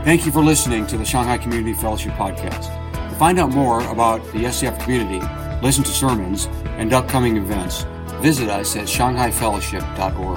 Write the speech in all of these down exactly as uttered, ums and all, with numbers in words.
Thank you for listening to the Shanghai Community Fellowship Podcast. To find out more about the S C F community, listen to sermons, and upcoming events, visit us at shanghai fellowship dot org.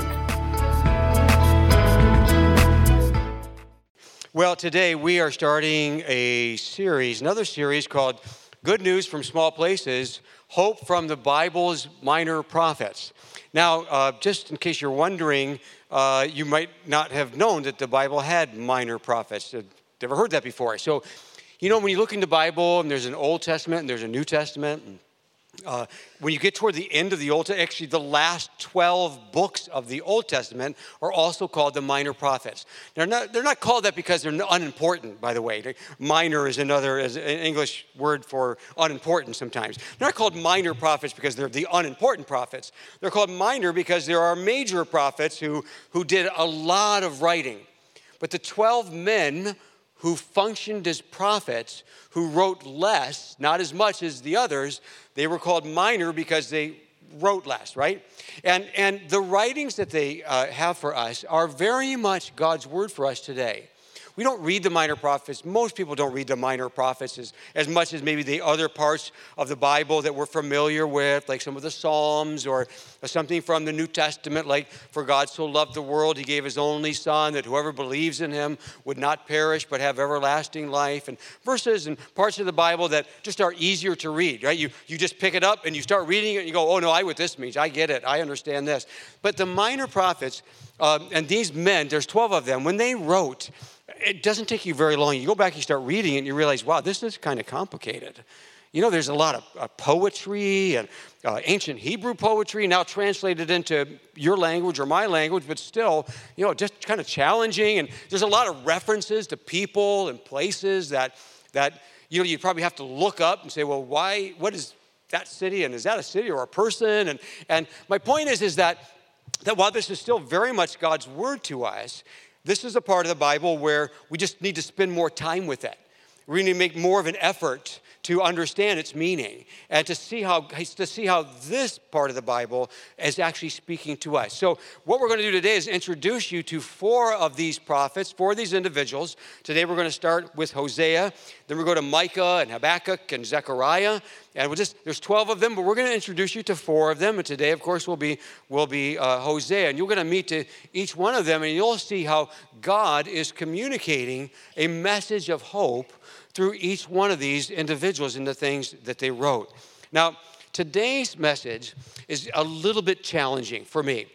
Well, today we are starting a series, another series called Good News from Small Places, Hope from the Bible's Minor Prophets. Now, uh, just in case you're wondering, uh, you might not have known that the Bible had minor prophets. I've never heard that before. So, you know, when you look in the Bible, and there's an Old Testament and there's a New Testament, and Uh, when you get toward the end of the Old Testament, actually the last twelve books of the Old Testament are also called the minor prophets. They're not, they're not called that because they're unimportant, by the way. Minor is another, is an English word for unimportant sometimes. They're not called minor prophets because they're the unimportant prophets. They're called minor because there are major prophets who, who did a lot of writing. But the twelve men who functioned as prophets, who wrote less, not as much as the others, they were called minor because they wrote less, right? And, and the writings that they uh, have for us are very much God's word for us today. We don't read the minor prophets. Most people don't read the minor prophets as, as much as maybe the other parts of the Bible that we're familiar with, like some of the Psalms or something from the New Testament, like, for God so loved the world, he gave his only son, that whoever believes in him would not perish but have everlasting life. And verses and parts of the Bible that just are easier to read, right? You, you just pick it up and you start reading it and you go, oh, no, I what this means. I get it. I understand this. But the minor prophets, um, and these men, there's twelve of them, when they wrote, it doesn't take you very long. You go back, you start reading it, and you realize, wow, this is kind of complicated. You know, there's a lot of uh, poetry and uh, ancient Hebrew poetry now translated into your language or my language, but still, you know, just kind of challenging. And there's a lot of references to people and places that, that you know, you probably have to look up and say, well, why, what is that city? And is that a city or a person? And, and my point is, is that, that while this is still very much God's word to us, this is a part of the Bible where we just need to spend more time with it. We need to make more of an effort to understand its meaning and to see how to see how this part of the Bible is actually speaking to us. So what we're going to do today is introduce you to four of these prophets, four of these individuals. Today we're going to start with Hosea, then we'll go to Micah and Habakkuk and Zechariah, and we'll just there's twelve of them, but we're going to introduce you to four of them. And today, of course, will be will be uh, Hosea, and you're going to meet to each one of them, and you'll see how God is communicating a message of hope through each one of these individuals and the things that they wrote. Now, today's message is a little bit challenging for me.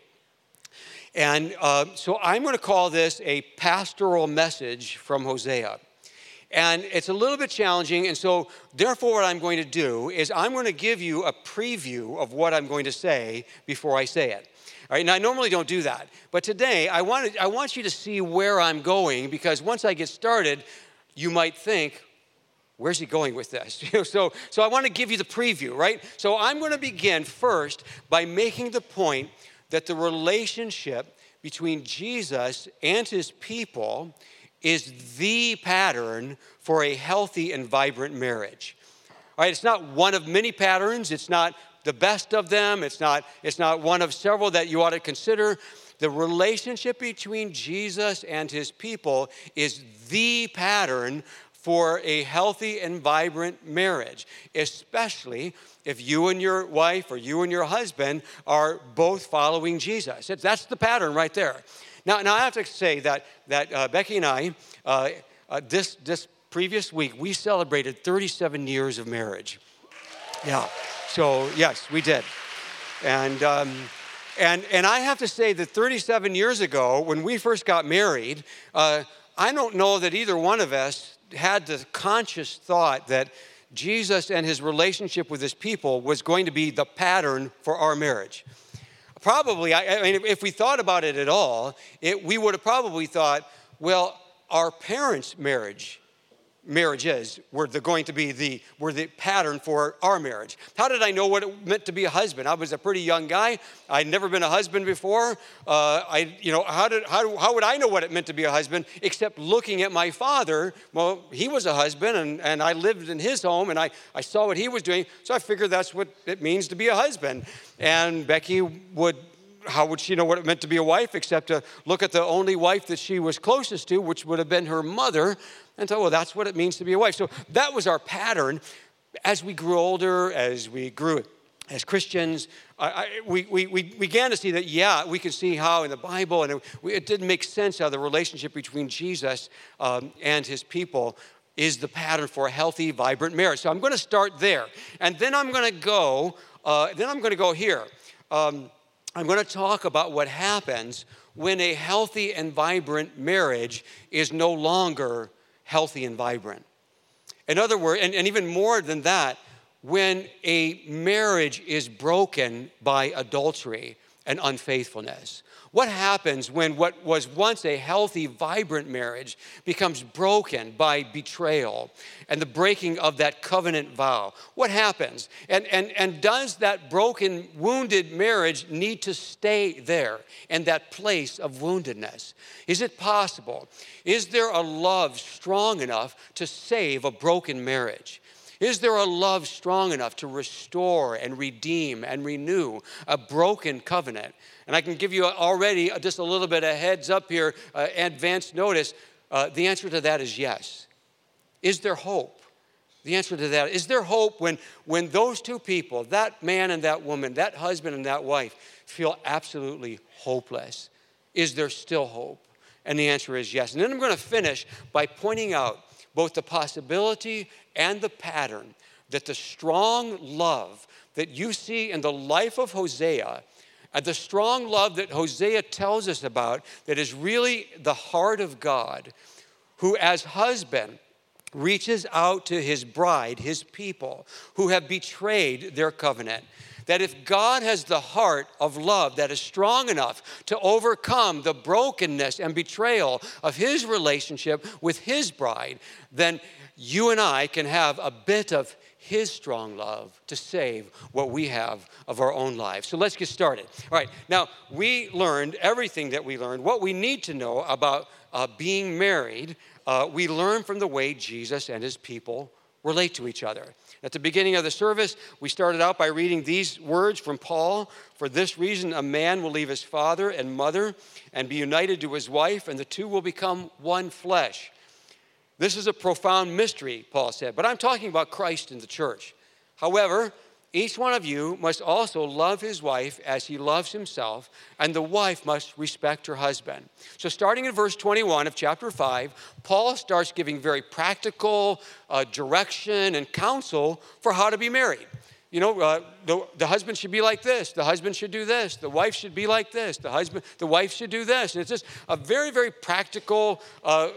And uh, so I'm going to call this a pastoral message from Hosea. And it's a little bit challenging, and so therefore what I'm going to do is I'm going to give you a preview of what I'm going to say before I say it. All right, now I normally don't do that, but today I want to, I want you to see where I'm going, because once I get started, you might think, where's he going with this? so, so I want to give you the preview, right? So I'm going to begin first by making the point that the relationship between Jesus and his people is the pattern for a healthy and vibrant marriage. All right, it's not one of many patterns. It's not the best of them. It's not, it's not one of several that you ought to consider. The relationship between Jesus and his people is the pattern for a healthy and vibrant marriage, especially if you and your wife or you and your husband are both following Jesus. That's the pattern right there. Now, now I have to say that, that uh, Becky and I, uh, uh, this, this previous week, we celebrated thirty-seven years of marriage. Yeah, so yes, we did. And, um, and, and I have to say that thirty-seven years ago, when we first got married, uh, I don't know that either one of us had the conscious thought that Jesus and his relationship with his people was going to be the pattern for our marriage. Probably, I, I mean, if we thought about it at all, it, we would have probably thought, well, our parents' marriage marriages were the, going to be the were the pattern for our marriage. How did I know what it meant to be a husband? I was a pretty young guy. I'd never been a husband before. Uh, I, you know, how did how how would I know what it meant to be a husband except looking at my father? Well, he was a husband, and, and I lived in his home, and I, I saw what he was doing, so I figured that's what it means to be a husband. And Becky would how would she know what it meant to be a wife except to look at the only wife that she was closest to, which would have been her mother, and thought, well, that's what it means to be a wife. So that was our pattern. As we grew older, as we grew as Christians, I, I, we, we, we began to see that, yeah, we can see how in the Bible, and it, we, it didn't make sense how the relationship between Jesus um, and his people is the pattern for a healthy, vibrant marriage. So I'm going to start there. And then I'm going to go, uh, then I'm going to go here. Um, I'm going to talk about what happens when a healthy and vibrant marriage is no longer healthy and vibrant. In other words, and, and even more than that, when a marriage is broken by adultery and unfaithfulness. What happens when what was once a healthy, vibrant marriage becomes broken by betrayal and the breaking of that covenant vow? What happens? And, and, and does that broken, wounded marriage need to stay there in that place of woundedness? Is it possible? Is there a love strong enough to save a broken marriage? Is there a love strong enough to restore and redeem and renew a broken covenant? And I can give you already just a little bit of heads up here, uh, advance notice. Uh, the answer to that is yes. Is there hope? The answer to that, is there hope when, when those two people, that man and that woman, that husband and that wife, feel absolutely hopeless? Is there still hope? And the answer is yes. And then I'm going to finish by pointing out both the possibility and the pattern that the strong love that you see in the life of Hosea, and the strong love that Hosea tells us about, that is really the heart of God, who as husband reaches out to his bride, his people, who have betrayed their covenant. That if God has the heart of love that is strong enough to overcome the brokenness and betrayal of his relationship with his bride, then you and I can have a bit of his strong love to save what we have of our own lives. So let's get started. All right, now we learned everything that we learned, what we need to know about uh, being married, uh, we learned from the way Jesus and his people relate to each other. At the beginning of the service, we started out by reading these words from Paul. For this reason, a man will leave his father and mother and be united to his wife, and the two will become one flesh. This is a profound mystery, Paul said, but I'm talking about Christ and the church. However, each one of you must also love his wife as he loves himself, and the wife must respect her husband. So starting in verse twenty-one of chapter five, Paul starts giving very practical uh, direction and counsel for how to be married. You know, uh, the, the husband should be like this. The husband should do this. The wife should be like this. The husband, the wife should do this. And it's just a very, very practical, uh,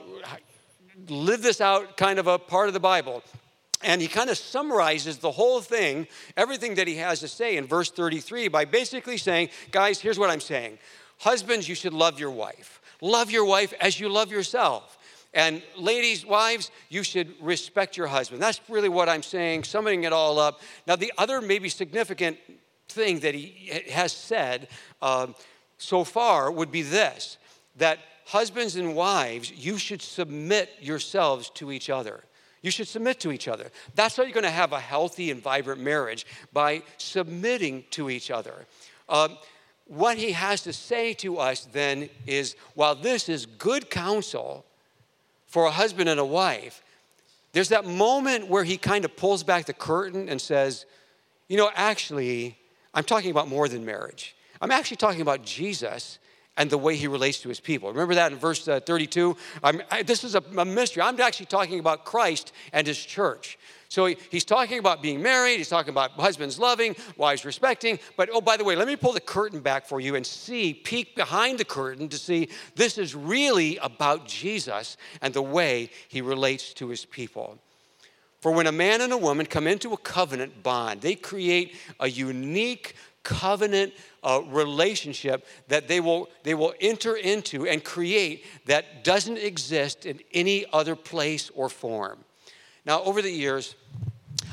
live this out kind of a part of the Bible. And he kind of summarizes the whole thing, everything that he has to say in verse thirty-three by basically saying, guys, here's what I'm saying. Husbands, you should love your wife. Love your wife as you love yourself. And ladies, wives, you should respect your husband. That's really what I'm saying, summing it all up. Now, the other maybe significant thing that he has said um, so far would be this, that husbands and wives, you should submit yourselves to each other. You should submit to each other. That's how you're going to have a healthy and vibrant marriage, by submitting to each other. Um, what he has to say to us then is, while this is good counsel for a husband and a wife, there's that moment where he kind of pulls back the curtain and says, you know, actually, I'm talking about more than marriage. I'm actually talking about Jesus and the way he relates to his people. Remember that in verse uh, thirty-two? I'm, I, this is a, a mystery. I'm actually talking about Christ and his church. So he, he's talking about being married. He's talking about husbands loving, wives respecting. But, oh, by the way, let me pull the curtain back for you and see, peek behind the curtain to see this is really about Jesus and the way he relates to his people. For when a man and a woman come into a covenant bond, they create a unique covenant uh, relationship that they will, they will enter into and create that doesn't exist in any other place or form. Now, over the years,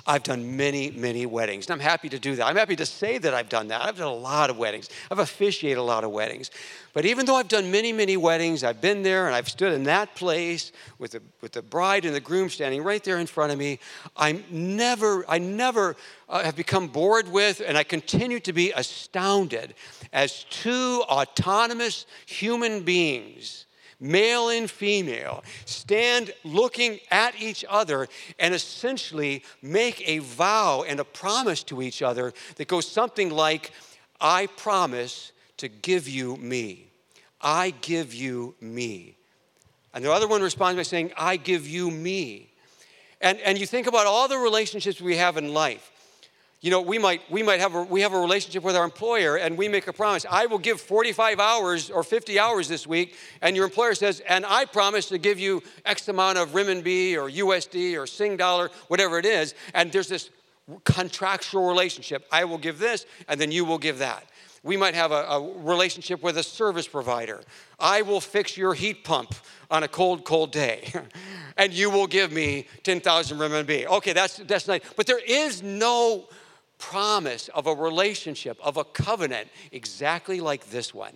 I've done many, many weddings, and I'm happy to do that. I'm happy to say that I've done that. I've done a lot of weddings. I've officiated a lot of weddings. But even though I've done many, many weddings, I've been there and I've stood in that place with the, with the bride and the groom standing right there in front of me. I'm never, I never uh, have become bored with, and I continue to be astounded as two autonomous human beings, male and female, stand looking at each other and essentially make a vow and a promise to each other that goes something like, I promise to give you me. I give you me. And the other one responds by saying, I give you me. And, and you think about all the relationships we have in life. You know, we might we might have a, we have a relationship with our employer, and we make a promise. I will give forty-five hours or fifty hours this week, and your employer says, and I promise to give you X amount of renminbi or U S D or Sing dollar, whatever it is. And there's this contractual relationship. I will give this, and then you will give that. We might have a, a relationship with a service provider. I will fix your heat pump on a cold, cold day, and you will give me ten thousand renminbi. Okay, that's that's nice, but there is no promise of a relationship, of a covenant, exactly like this one.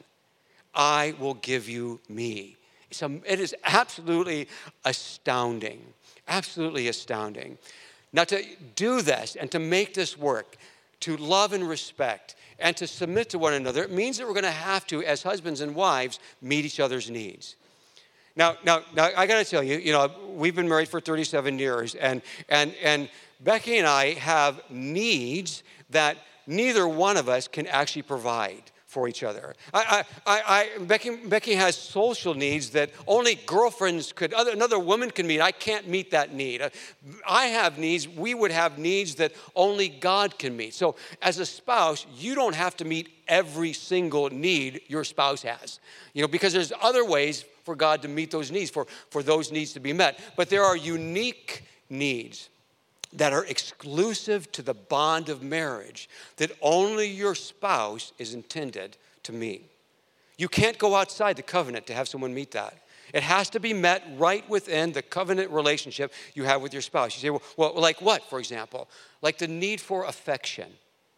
I will give you me. It's a, it is absolutely astounding, absolutely astounding. Now, to do this and to make this work, to love and respect and to submit to one another, it means that we're going to have to, as husbands and wives, meet each other's needs. Now, now, now I got to tell you, you know, we've been married for thirty-seven years, and and and Becky and I have needs that neither one of us can actually provide for each other. I, I, I, Becky, Becky has social needs that only girlfriends could, other, another woman can meet. I can't meet that need. I have needs, we would have needs that only God can meet. So as a spouse, you don't have to meet every single need your spouse has, you know, because there's other ways for God to meet those needs, for, for those needs to be met. But there are unique needs that are exclusive to the bond of marriage that only your spouse is intended to meet. You can't go outside the covenant to have someone meet that. It has to be met right within the covenant relationship you have with your spouse. You say, well, well like what, for example? Like the need for affection.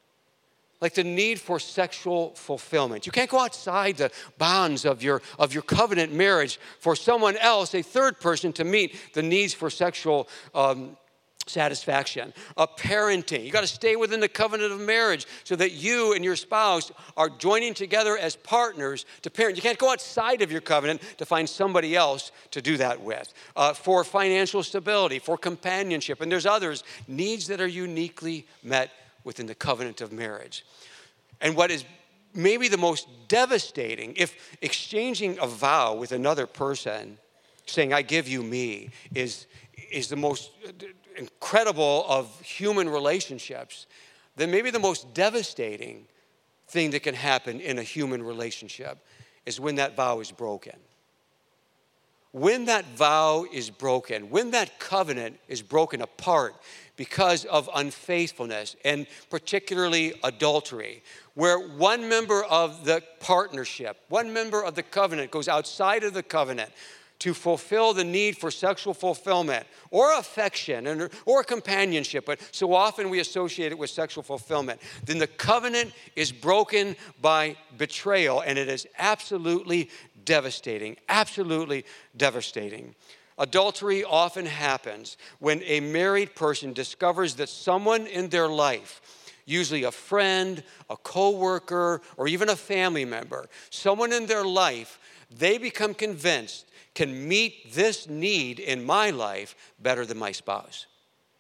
Like the need for sexual fulfillment. You can't go outside the bounds of your, of your covenant marriage for someone else, a third person, to meet the needs for sexual um, satisfaction. A parenting. You got to stay within the covenant of marriage so that you and your spouse are joining together as partners to parent. You can't go outside of your covenant to find somebody else to do that with. Uh, for financial stability, for companionship, and there's others, needs that are uniquely met within the covenant of marriage. And what is maybe the most devastating, if exchanging a vow with another person, saying, I give you me, is, is the most incredible of human relationships, then maybe the most devastating thing that can happen in a human relationship is when that vow is broken. When that vow is broken, when that covenant is broken apart because of unfaithfulness and particularly adultery, where one member of the partnership, one member of the covenant goes outside of the covenant to fulfill the need for sexual fulfillment or affection and, or companionship, but so often we associate it with sexual fulfillment, then the covenant is broken by betrayal, and it is absolutely devastating, absolutely devastating. Adultery often happens when a married person discovers that someone in their life, usually a friend, a coworker, or even a family member, someone in their life, they become convinced can meet this need in my life better than my spouse.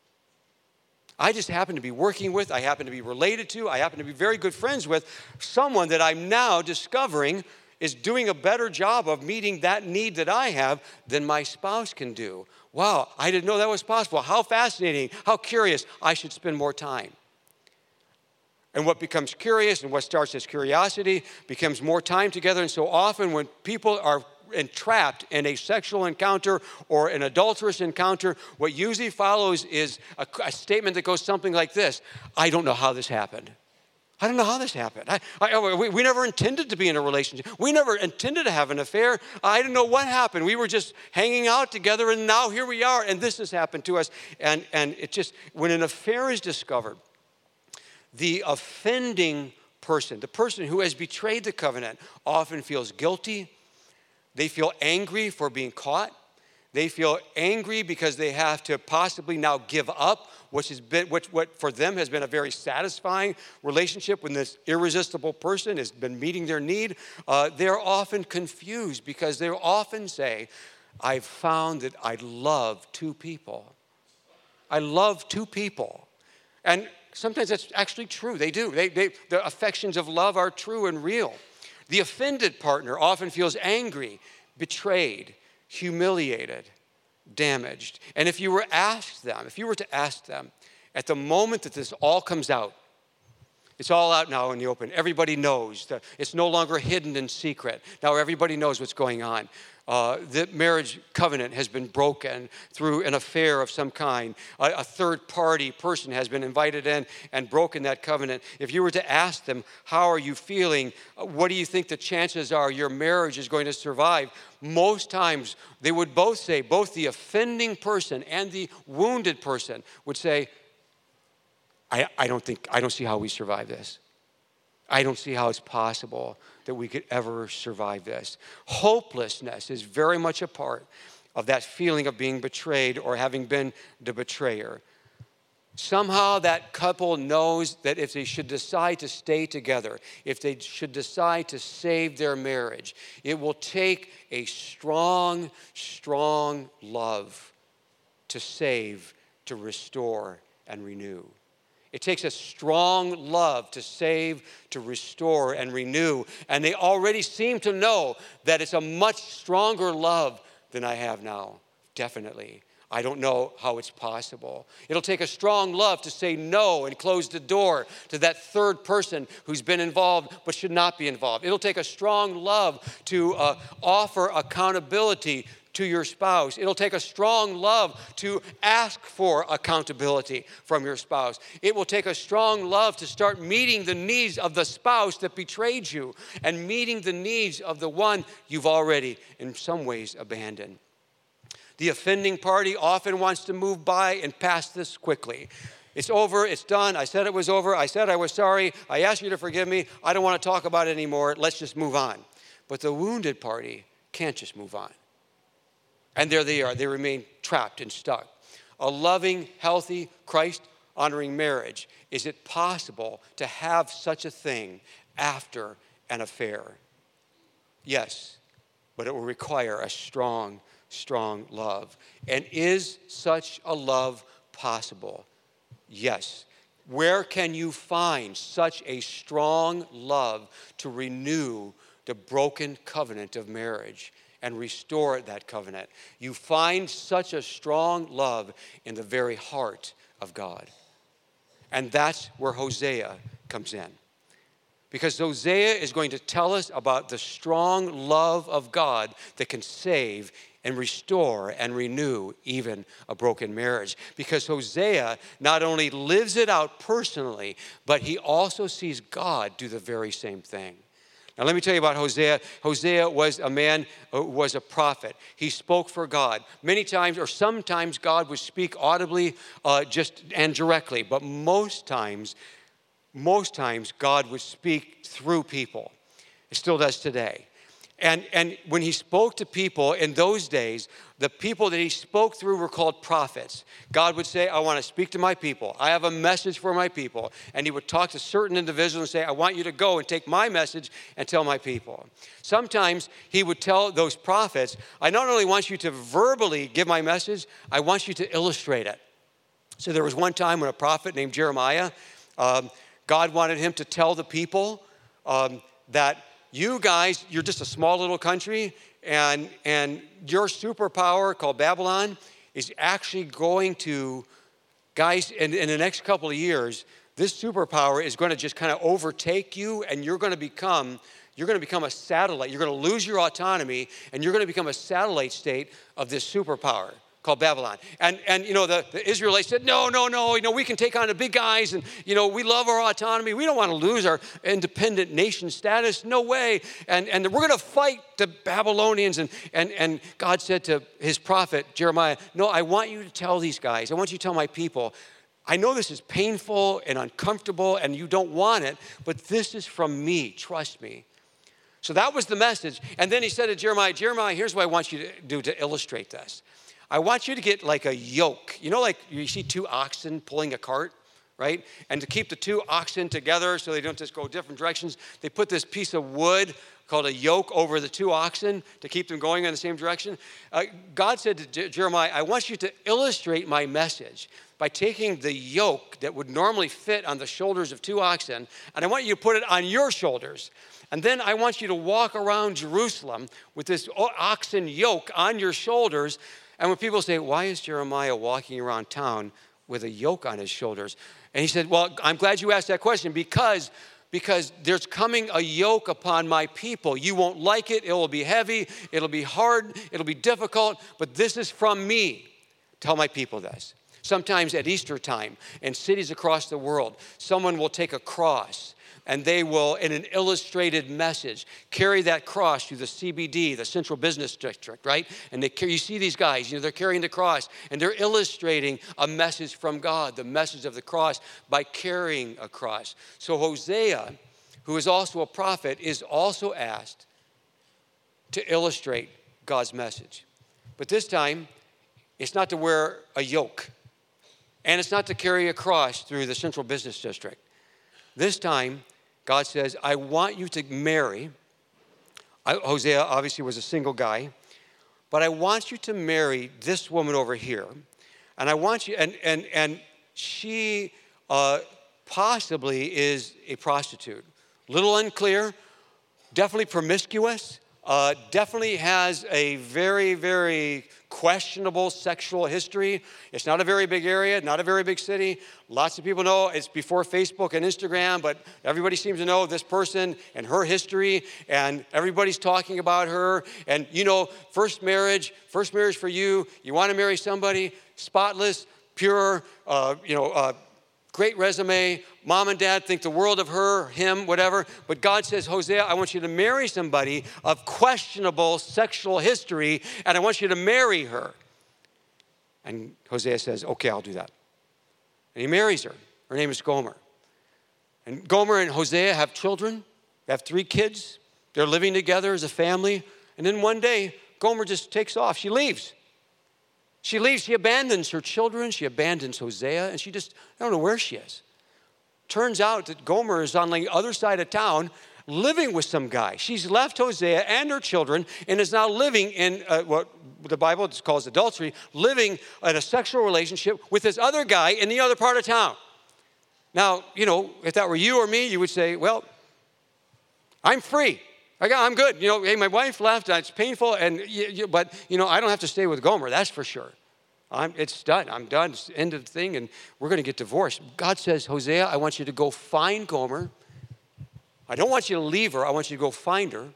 I just happen to be working with, I happen to be related to, I happen to be very good friends with someone that I'm now discovering is doing a better job of meeting that need that I have than my spouse can do. Wow, I didn't know that was possible. How fascinating, how curious. I should spend more time. And what becomes curious and what starts as curiosity becomes more time together. And so often when people are entrapped in a sexual encounter or an adulterous encounter, what usually follows is a, a statement that goes something like this: I don't know how this happened. I don't know how this happened. I, I, we, we never intended to be in a relationship. We never intended to have an affair. I didn't know what happened. We were just hanging out together, and now here we are, and this has happened to us. And, and it just, when an affair is discovered, the offending person, the person who has betrayed the covenant, often feels guilty. They feel angry for being caught. They feel angry because they have to possibly now give up, which has been, which, what for them has been a very satisfying relationship when this irresistible person has been meeting their need. Uh, they're often confused because they often say, I've found that I love two people. I love two people. And sometimes that's actually true. They do. They, they, the affections of love are true and real. The offended partner often feels angry, betrayed, humiliated, damaged. And if you were asked them, if you were to ask them, at the moment that this all comes out, it's all out now in the open. Everybody knows that it's no longer hidden in secret. Now everybody knows what's going on. Uh, the marriage covenant has been broken through an affair of some kind. A, a third party person has been invited in and broken that covenant. If you were to ask them, how are you feeling? What do you think the chances are your marriage is going to survive? Most times they would both say, both the offending person and the wounded person would say, I, I don't think, I don't see how we survive this. I don't see how it's possible that we could ever survive this. Hopelessness is very much a part of that feeling of being betrayed or having been the betrayer. Somehow that couple knows that if they should decide to stay together, if they should decide to save their marriage, it will take a strong, strong love to save, to restore, and renew. It takes a strong love to save, to restore, and renew. And they already seem to know that it's a much stronger love than I have now. Definitely. I don't know how it's possible. It'll take a strong love to say no and close the door to that third person who's been involved but should not be involved. It'll take a strong love to uh, offer accountability to your spouse. It'll take a strong love to ask for accountability from your spouse. It will take a strong love to start meeting the needs of the spouse that betrayed you and meeting the needs of the one you've already, in some ways, abandoned. The offending party often wants to move by and pass this quickly. It's over, it's done, I said it was over, I said I was sorry, I asked you to forgive me, I don't want to talk about it anymore, let's just move on. But the wounded party can't just move on. And there they are, they remain trapped and stuck. A loving, healthy, Christ-honoring marriage, is it possible to have such a thing after an affair? Yes, but it will require a strong, strong love. And is such a love possible? Yes. Where can you find such a strong love to renew the broken covenant of marriage and restore that covenant? You find such a strong love in the very heart of God. And that's where Hosea comes in. Because Hosea is going to tell us about the strong love of God that can save and restore and renew even a broken marriage. Because Hosea not only lives it out personally, but he also sees God do the very same thing. Now, let me tell you about Hosea. Hosea was a man who was a prophet. He spoke for God. Many times, or sometimes, God would speak audibly uh, just and directly. But most times, most times, God would speak through people. It still does today. And, and when he spoke to people in those days, the people that he spoke through were called prophets. God would say, I want to speak to my people. I have a message for my people. And he would talk to certain individuals and say, I want you to go and take my message and tell my people. Sometimes he would tell those prophets, I not only want you to verbally give my message, I want you to illustrate it. So there was one time when a prophet named Jeremiah, um, God wanted him to tell the people um, that you guys, you're just a small little country, and, and your superpower called Babylon is actually going to, guys, in, in the next couple of years, this superpower is going to just kind of overtake you, and you're going to become, you're going to become a satellite. You're going to lose your autonomy, and you're going to become a satellite state of this superpower called Babylon. And, and you know, the, the Israelites said, no, no, no, you know, we can take on the big guys, and, you know, we love our autonomy. We don't want to lose our independent nation status. No way. And, and we're going to fight the Babylonians. And, and, and God said to his prophet, Jeremiah, no, I want you to tell these guys, I want you to tell my people, I know this is painful and uncomfortable and you don't want it, but this is from me. Trust me. So that was the message. And then he said to Jeremiah, Jeremiah, here's what I want you to do to illustrate this. I want you to get like a yoke. You know, like you see two oxen pulling a cart, right? And to keep the two oxen together so they don't just go different directions, they put this piece of wood called a yoke over the two oxen to keep them going in the same direction. Uh, God said to Je- Jeremiah, I want you to illustrate my message by taking the yoke that would normally fit on the shoulders of two oxen, and I want you to put it on your shoulders. And then I want you to walk around Jerusalem with this oxen yoke on your shoulders. And when people say, why is Jeremiah walking around town with a yoke on his shoulders? And he said, well, I'm glad you asked that question because, because there's coming a yoke upon my people. You won't like it. It will be heavy. It'll be hard. It'll be difficult. But this is from me. Tell my people this. Sometimes at Easter time in cities across the world, someone will take a cross and they will, in an illustrated message, carry that cross through the C B D, the Central Business District, right? And they, you see these guys, you know, they're carrying the cross, and they're illustrating a message from God, the message of the cross, by carrying a cross. So Hosea, who is also a prophet, is also asked to illustrate God's message. But this time, it's not to wear a yoke, and it's not to carry a cross through the Central Business District. This time, God says, I want you to marry. I, Hosea obviously was a single guy, but I want you to marry this woman over here. And I want you, and, and, and she uh, possibly is a prostitute. Little unclear, definitely promiscuous, uh, definitely has a very, very questionable sexual history. It's not a very big area, not a very big city. Lots of people know it's before Facebook and Instagram, but everybody seems to know this person and her history, and everybody's talking about her. And you know, first marriage, first marriage for you, you want to marry somebody spotless, pure, uh, you know, uh, great resume. Mom and dad think the world of her, him, whatever. But God says, Hosea, I want you to marry somebody of questionable sexual history, and I want you to marry her. And Hosea says, okay, I'll do that. And he marries her. Her name is Gomer. And Gomer and Hosea have children. They have three kids. They're living together as a family. And then one day, Gomer just takes off. She leaves. She leaves, she abandons her children, she abandons Hosea, and she just, I don't know where she is. Turns out that Gomer is on the other side of town living with some guy. She's left Hosea and her children and is now living in uh, what the Bible calls adultery, living in a sexual relationship with this other guy in the other part of town. Now, you know, if that were you or me, you would say, well, I'm free. I got, I'm good. You know, hey, my wife left. It's painful, and you, you, but you know, I don't have to stay with Gomer. That's for sure. I'm, it's done. I'm done. It's the end of the thing, and we're going to get divorced. God says, Hosea, I want you to go find Gomer. I don't want you to leave her. I want you to go find her.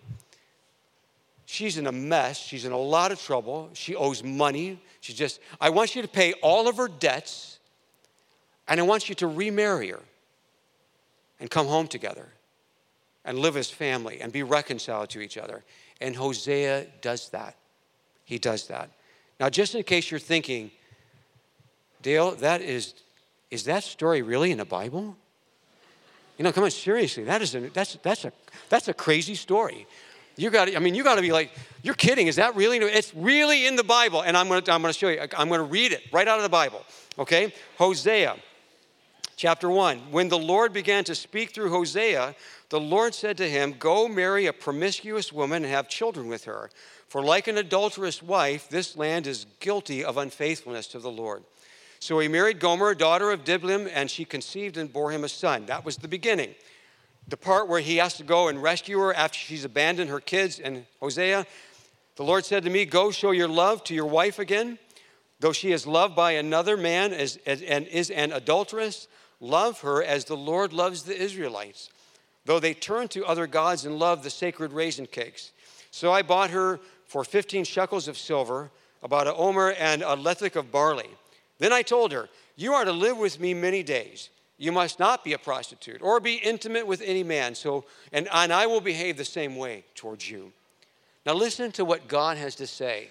She's in a mess. She's in a lot of trouble. She owes money. She just. I want you to pay all of her debts, and I want you to remarry her and come home together and live as family and be reconciled to each other. And Hosea does that. He does that. Now, just in case you're thinking, Dale, that is, is that story really in the Bible? You know, come on, seriously, that is a, that's, that's, a, that's a crazy story. You got to, I mean, you got to be like, you're kidding, is that really? It's really in the Bible, and I'm going to I'm going to show you. I'm going to read it right out of the Bible, okay? Hosea, chapter one. When the Lord began to speak through Hosea, the Lord said to him, go marry a promiscuous woman and have children with her. For like an adulterous wife, this land is guilty of unfaithfulness to the Lord. So he married Gomer, daughter of Diblaim, and she conceived and bore him a son. That was the beginning. The part where he has to go and rescue her after she's abandoned her kids and Hosea. The Lord said to me, go show your love to your wife again. Though she is loved by another man as, as, and is an adulteress, love her as the Lord loves the Israelites, though they turn to other gods and love the sacred raisin cakes. So I bought her for fifteen shekels of silver, about a omer and a lethech of barley. Then I told her, you are to live with me many days. You must not be a prostitute or be intimate with any man, so and, and I will behave the same way towards you. Now listen to what God has to say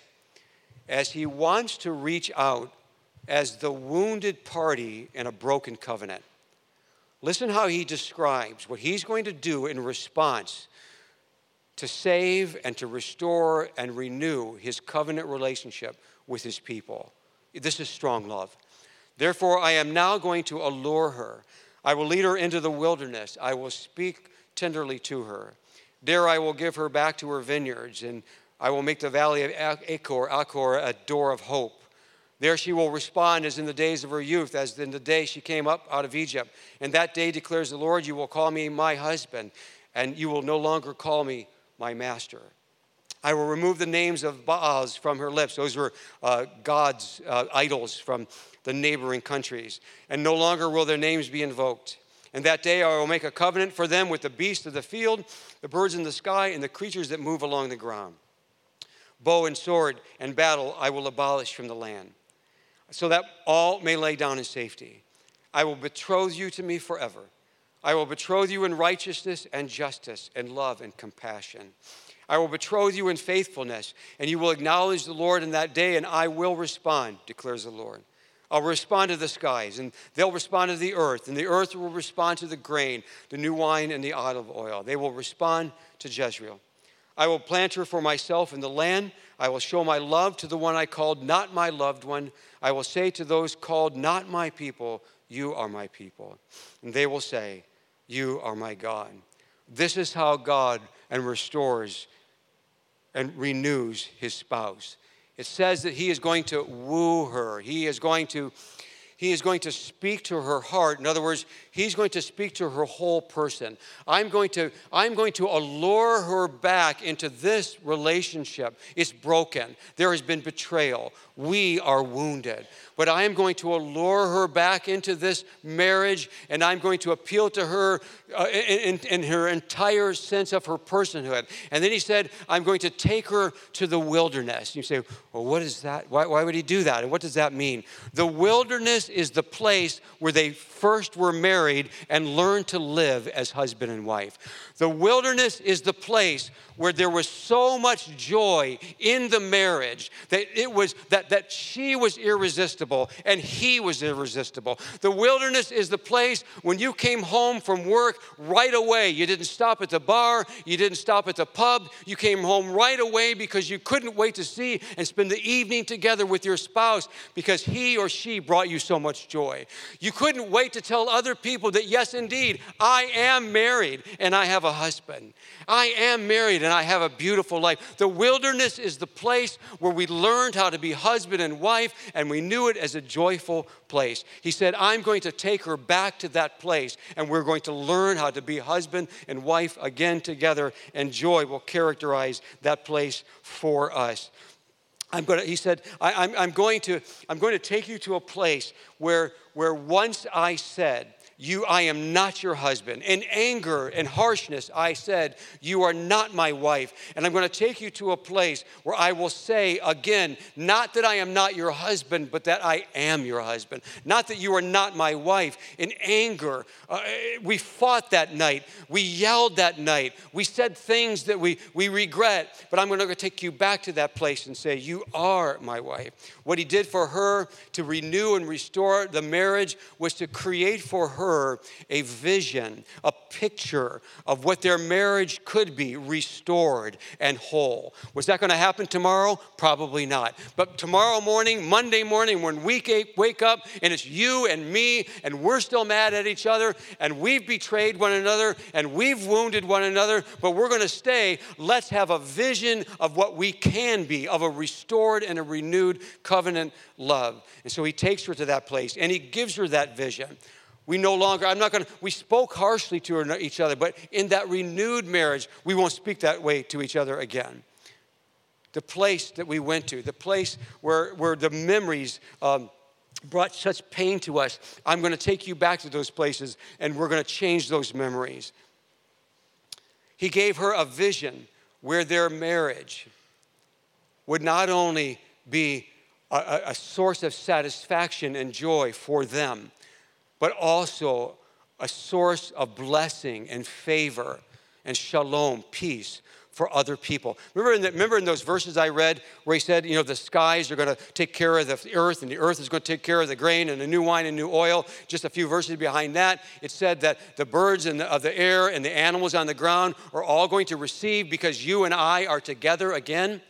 as he wants to reach out as the wounded party in a broken covenant. Listen how he describes what he's going to do in response to save and to restore and renew his covenant relationship with his people. This is strong love. Therefore, I am now going to allure her. I will lead her into the wilderness. I will speak tenderly to her. There I will give her back to her vineyards, and I will make the valley of Achor, Achor a door of hope. There she will respond as in the days of her youth, as in the day she came up out of Egypt. And that day, declares the Lord, you will call me my husband, and you will no longer call me my master. I will remove the names of Baals from her lips. Those were uh, God's uh, idols from the neighboring countries. And no longer will their names be invoked. And that day I will make a covenant for them with the beasts of the field, the birds in the sky, and the creatures that move along the ground. Bow and sword and battle I will abolish from the land, so that all may lay down in safety. I will betroth you to me forever. I will betroth you in righteousness and justice and love and compassion. I will betroth you in faithfulness, and you will acknowledge the Lord in that day, and I will respond, declares the Lord. I'll respond to the skies, and they'll respond to the earth, and the earth will respond to the grain, the new wine, and the olive oil. They will respond to Jezreel. I will plant her for myself in the land. I will show my love to the one I called not my loved one. I will say to those called not my people, you are my people. And they will say, you are my God. This is how God and restores and renews his spouse. It says that he is going to woo her. He is going to, he is going to speak to her heart. In other words, he's going to speak to her whole person. I'm going to, I'm going to allure her back into this relationship. It's broken. There has been betrayal. We are wounded. But I am going to allure her back into this marriage, and I'm going to appeal to her uh, in, in her entire sense of her personhood. And then he said, I'm going to take her to the wilderness. You say, well, what is that? Why, why would he do that? And what does that mean? The wilderness is the place where they first were married and learned to live as husband and wife. The wilderness is the place where there was so much joy in the marriage that it was that, that she was irresistible and he was irresistible. The wilderness is the place when you came home from work right away. You didn't stop at the bar. You didn't stop at the pub. You came home right away because you couldn't wait to see and spend the evening together with your spouse because he or she brought you so much joy. You couldn't wait to tell other people that, yes, indeed, I am married and I have a husband. I am married and I have a beautiful life. The wilderness is the place where we learned how to be husband and wife, and we knew it as a joyful place. He said, I'm going to take her back to that place, and we're going to learn how to be husband and wife again together, and joy will characterize that place for us. I'm going to, he said, I, I'm, I'm, going to, I'm going to take you to a place where, where once I said, You, I am not your husband. In anger and harshness, I said, you are not my wife. And I'm going to take you to a place where I will say again, not that I am not your husband, but that I am your husband. Not that you are not my wife. In anger, uh, we fought that night. We yelled that night. We said things that we, we regret. But I'm going to take you back to that place and say, you are my wife. What he did for her to renew and restore the marriage was to create for her a vision, a picture of what their marriage could be restored and whole. Was that going to happen tomorrow? Probably not. But tomorrow morning, Monday morning, when we wake up and it's you and me and we're still mad at each other and we've betrayed one another and we've wounded one another, but we're going to stay, let's have a vision of what we can be, of a restored and a renewed covenant love. And so he takes her to that place and he gives her that vision. We no longer, I'm not going to, we spoke harshly to each other, but in that renewed marriage, we won't speak that way to each other again. The place that we went to, the place where, where the memories um, brought such pain to us, I'm going to take you back to those places and we're going to change those memories. He gave her a vision where their marriage would not only be a, a source of satisfaction and joy for them, but also a source of blessing and favor and shalom, peace for other people. Remember in, the, remember in those verses I read where he said, you know, the skies are going to take care of the earth, and the earth is going to take care of the grain and the new wine and new oil. Just a few verses behind that, it said that the birds and the, of the air and the animals on the ground are all going to receive because you and I are together again.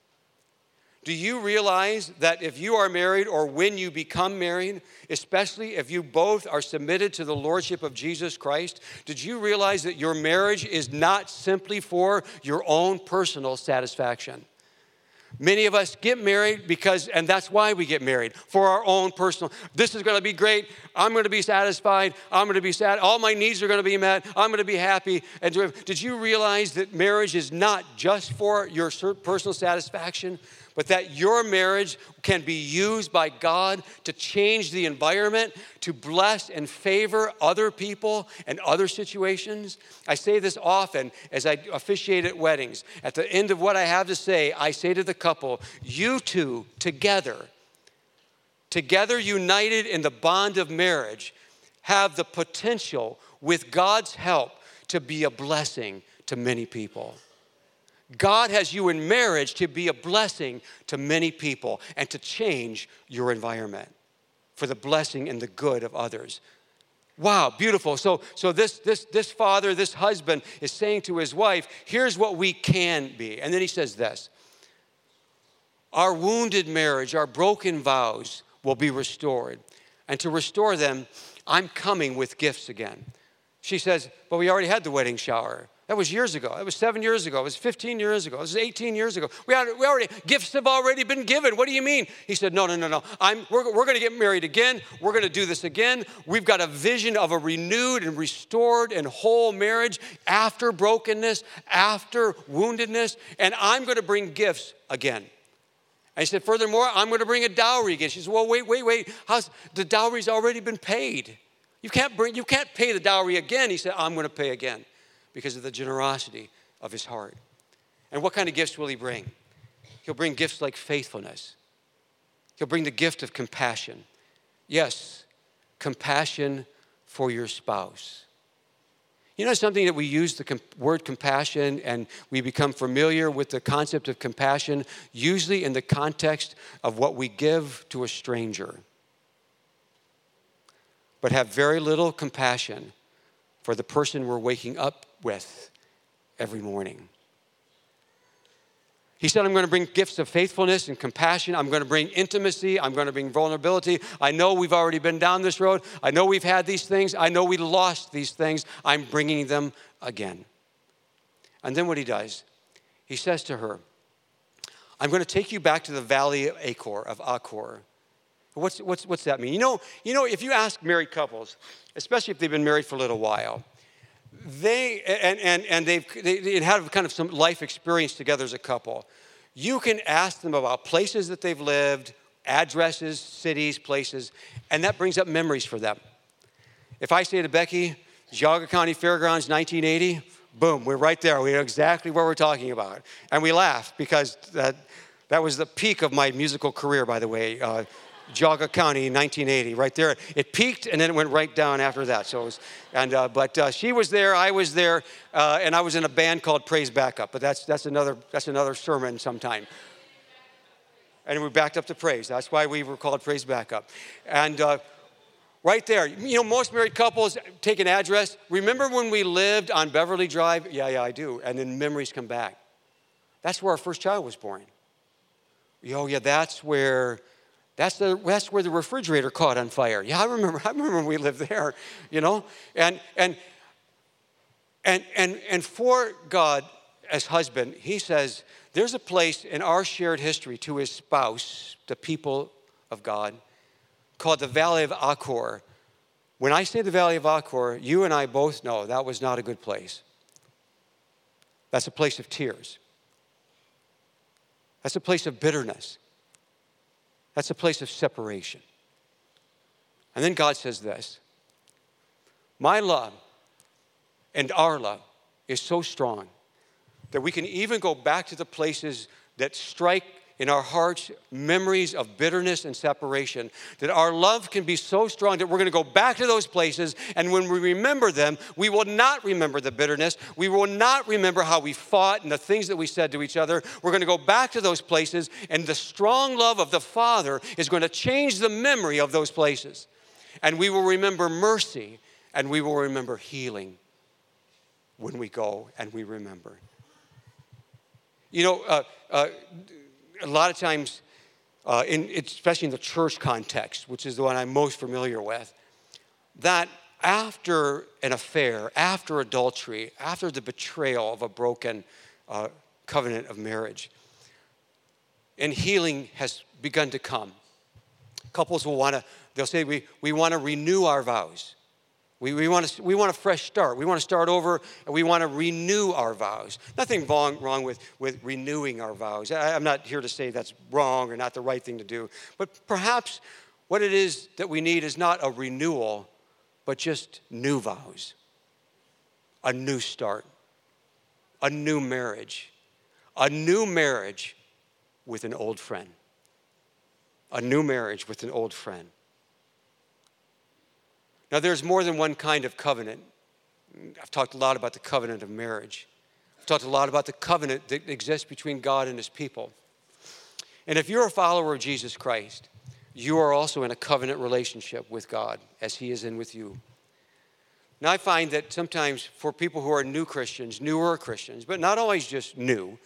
Do you realize that if you are married or when you become married, especially if you both are submitted to the lordship of Jesus Christ, did you realize that your marriage is not simply for your own personal satisfaction? Many of us get married because, and that's why we get married, for our own personal, this is going to be great, I'm going to be satisfied, I'm going to be sad, all my needs are going to be met, I'm going to be happy. And did you realize that marriage is not just for your personal satisfaction, but that your marriage can be used by God to change the environment, to bless and favor other people and other situations? I say this often as I officiate at weddings. At the end of what I have to say, I say to the couple, you two together, together united in the bond of marriage, have the potential, with God's help, to be a blessing to many people. God has you in marriage to be a blessing to many people and to change your environment for the blessing and the good of others. Wow, beautiful. So, so this, this, this father, this husband is saying to his wife, here's what we can be. And then he says this, our wounded marriage, our broken vows will be restored. And to restore them, I'm coming with gifts again. She says, but we already had the wedding shower. That was years ago. That was seven years ago. It was fifteen years ago. It was eighteen years ago. We, had, we already, gifts have already been given. What do you mean? He said, no, no, no, no. I'm, we're we're going to get married again. We're going to do this again. We've got a vision of a renewed and restored and whole marriage after brokenness, after woundedness, and I'm going to bring gifts again. And he said, furthermore, I'm going to bring a dowry again. She said, well, wait, wait, wait. How's, the dowry's already been paid. You can't bring, you can't pay the dowry again. He said, I'm going to pay again, because of the generosity of his heart. And what kind of gifts will he bring? He'll bring gifts like faithfulness. He'll bring the gift of compassion. Yes, compassion for your spouse. You know something that we use the com- word compassion and we become familiar with the concept of compassion, usually in the context of what we give to a stranger, but have very little compassion for the person we're waking up with every morning. He said, I'm going to bring gifts of faithfulness and compassion. I'm going to bring intimacy. I'm going to bring vulnerability. I know we've already been down this road. I know we've had these things. I know we lost these things. I'm bringing them again. And then what he does, he says to her, I'm going to take you back to the valley of Achor, of Achor. What's, what's, what's that mean? You know, you know, if you ask married couples, especially if they've been married for a little while, they, and, and, and they've they, they have kind of some life experience together as a couple, you can ask them about places that they've lived, addresses, cities, places, and that brings up memories for them. If I say to Becky, Geauga County Fairgrounds, nineteen eighty, boom, we're right there. We know exactly what we're talking about. And we laugh because that, that was the peak of my musical career, by the way. Uh, Geauga County, nineteen eighty, right there. It peaked and then it went right down after that. So, it was, and uh, but uh, she was there, I was there, uh, and I was in a band called Praise Backup. But that's that's another that's another sermon sometime. And we backed up to praise. That's why we were called Praise Backup. And uh, right there, you know, most married couples take an address. Remember when we lived on Beverly Drive? Yeah, yeah, I do. And then memories come back. That's where our first child was born. Oh, yeah, that's where. That's the that's where the refrigerator caught on fire. Yeah, I remember. I remember when we lived there, you know. And and and and and for God as husband, he says there's a place in our shared history to his spouse, the people of God, called the Valley of Achor. When I say the Valley of Achor, you and I both know that was not a good place. That's a place of tears. That's a place of bitterness. That's a place of separation. And then God says this, my love and our love is so strong that we can even go back to the places that strike in our hearts memories of bitterness and separation, that our love can be so strong that we're going to go back to those places, and when we remember them, we will not remember the bitterness. We will not remember how we fought and the things that we said to each other. We're going to go back to those places, and the strong love of the Father is going to change the memory of those places. And we will remember mercy, and we will remember healing when we go and we remember. You know, uh, uh, a lot of times, uh, in, especially in the church context, which is the one I'm most familiar with, that after an affair, after adultery, after the betrayal of a broken uh, covenant of marriage, and healing has begun to come, couples will want to, they'll say, we, we want to renew our vows. We, we, want to, we want a fresh start. We want to start over, and we want to renew our vows. Nothing wrong, wrong with, with renewing our vows. I, I'm not here to say that's wrong or not the right thing to do. But perhaps what it is that we need is not a renewal, but just new vows. A new start. A new marriage. A new marriage with an old friend. A new marriage with an old friend. Now, there's more than one kind of covenant. I've talked a lot about the covenant of marriage. I've talked a lot about the covenant that exists between God and his people. And if you're a follower of Jesus Christ, you are also in a covenant relationship with God as he is in with you. Now, I find that sometimes for people who are new Christians, newer Christians, but not always just new,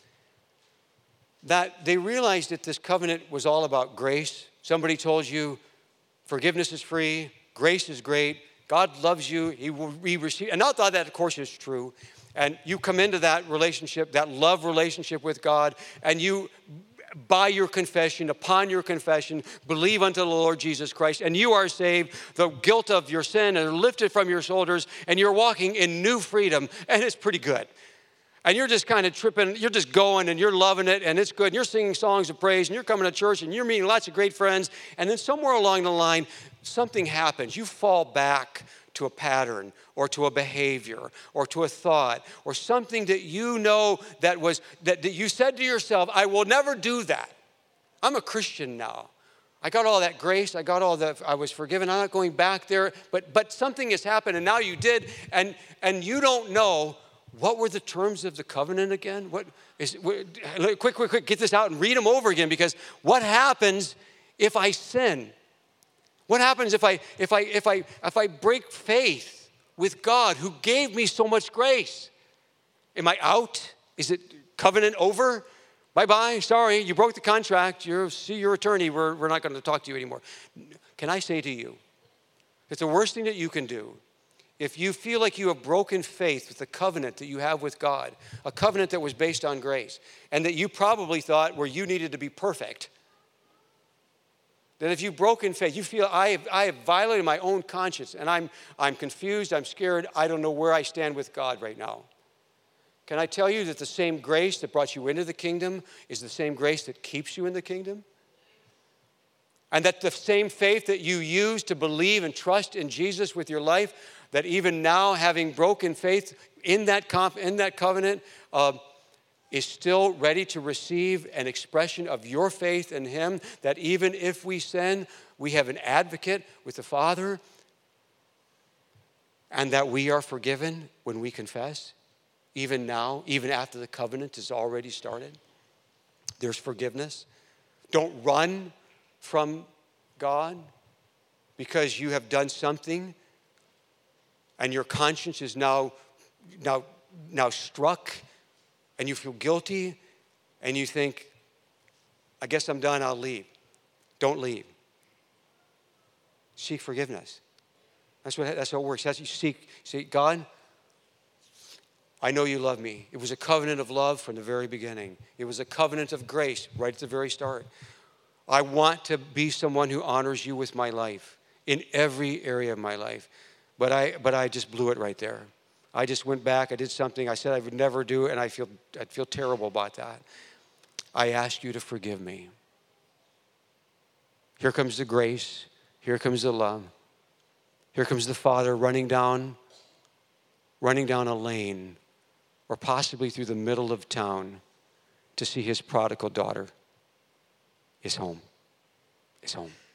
that they realize that this covenant was all about grace. Somebody told you forgiveness is free. Grace is great. God loves you. He will he receive. And not that, that, of course, is true. And you come into that relationship, that love relationship with God, and you, by your confession, upon your confession, believe unto the Lord Jesus Christ, and you are saved. The guilt of your sin is lifted from your shoulders, and you're walking in new freedom, and it's pretty good. And you're just kind of tripping, you're just going, and you're loving it, and it's good. And you're singing songs of praise, and you're coming to church, and you're meeting lots of great friends, and then somewhere along the line, something happens. You fall back to a pattern or to a behavior or to a thought or something that you know that was that, that you said to yourself, I will never do that. I'm a Christian now. I got all that grace. I got all that. I was forgiven. I'm not going back there. But but something has happened, and now you did, and and you don't know what were the terms of the covenant again. What is what, quick, quick, quick? Get this out and read them over again, because what happens if I sin? What happens if I if I if I if I break faith with God who gave me so much grace? Am I out? Is it covenant over? Bye-bye. Sorry, you broke the contract. You see your attorney. We're we're not going to talk to you anymore. Can I say to you that the worst thing that you can do, if you feel like you have broken faith with the covenant that you have with God, a covenant that was based on grace, and that you probably thought where you needed to be perfect, that if you've broken faith, you feel, I have, I have violated my own conscience, and I'm, I'm confused, I'm scared, I don't know where I stand with God right now. Can I tell you that the same grace that brought you into the kingdom is the same grace that keeps you in the kingdom? And that the same faith that you use to believe and trust in Jesus with your life, that even now, having broken faith in that, comp, in that covenant, uh, is still ready to receive an expression of your faith in him, that even if we sin, we have an advocate with the Father, and that we are forgiven when we confess, even now, even after the covenant has already started. There's forgiveness. Don't run from God because you have done something and your conscience is now, now, now struck, and you feel guilty, and you think, I guess I'm done, I'll leave. Don't leave. Seek forgiveness. That's what that's how it works. That's you seek, say, God, I know you love me. It was a covenant of love from the very beginning. It was a covenant of grace right at the very start. I want to be someone who honors you with my life in every area of my life. But I but I just blew it right there. I just went back, I did something I said I would never do, and I feel I feel terrible about that. I ask you to forgive me. Here comes the grace. Here comes the love. Here comes the Father running down, running down a lane, or possibly through the middle of town to see his prodigal daughter is home. Is home.